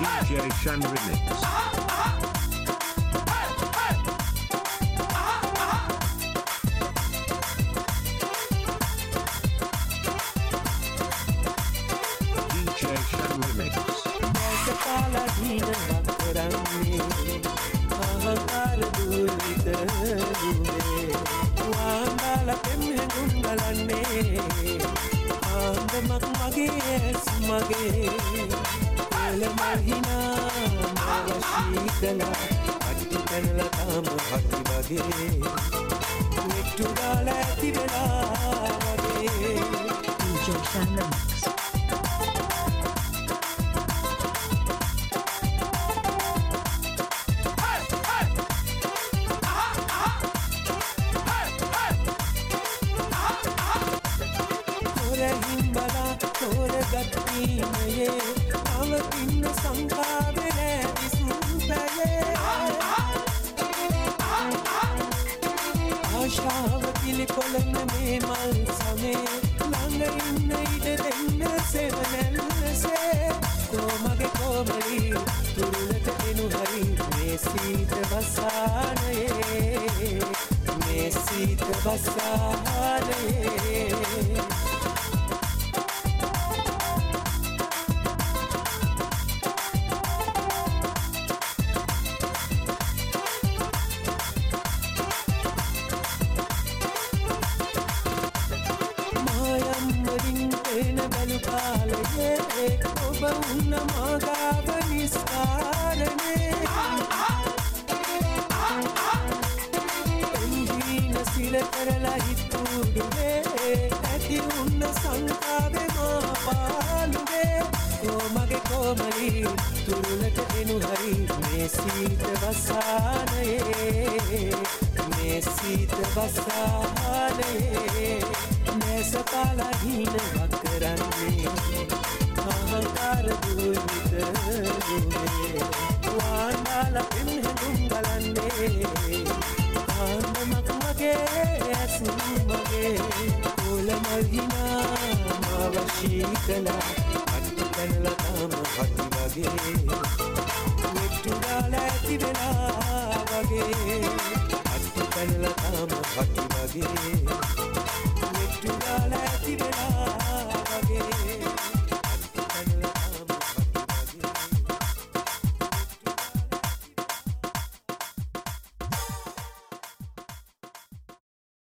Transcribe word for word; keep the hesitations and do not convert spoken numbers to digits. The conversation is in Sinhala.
D J Shan Remix. අහංකාර දුරිත දුවේ වාංගල පෙම්හෙනුම් ගලන්නේ ආන්දමක් මගේ ඇස් මගේ එල මහිනා මවශී කලා අට්ටි පැනල තාම හටි වගේ නෙට්ටු දාලා ඇති වෙලා වගේ D J Shan Remix. ගත්තිමයේ අවතින්න සංකාවෙන විසුපයේ ආශාව පිළිකොළන මේ මල් සමේ ළඟ ඉන්න ඉඩ දෙන්න සෙවනල්සේ කොමගේ කොමලි තුරුලට එනු හරි මේ සීත වසානයේ මේ සීත වසානයේ ඔබ උන්න මගාව නිස්කාරනේ එන්ජීන සිල කරලා හිතුඩුවේ ඇති උන්න සංකාවේ මා පාලුවේ කොමගේ කොමලි තුරුලට එනු හරි මේ සීත වසානයේ මේ සීත වසානයේ නැසපාලා හින වකරන්නේ අහංකාර දුරිත දුවේ වාංගල පෙම්හෙනුම් ගලන්නේ ආන්දමක් මගේ ඇස් මගේ කොල මහිනා මවශී කලා අට්ටි පැනල තාම හටි වගේ නෙට්ටු දාලා ඇති වෙලා වගේ අට්ටි පැනල තාම හටි වගේ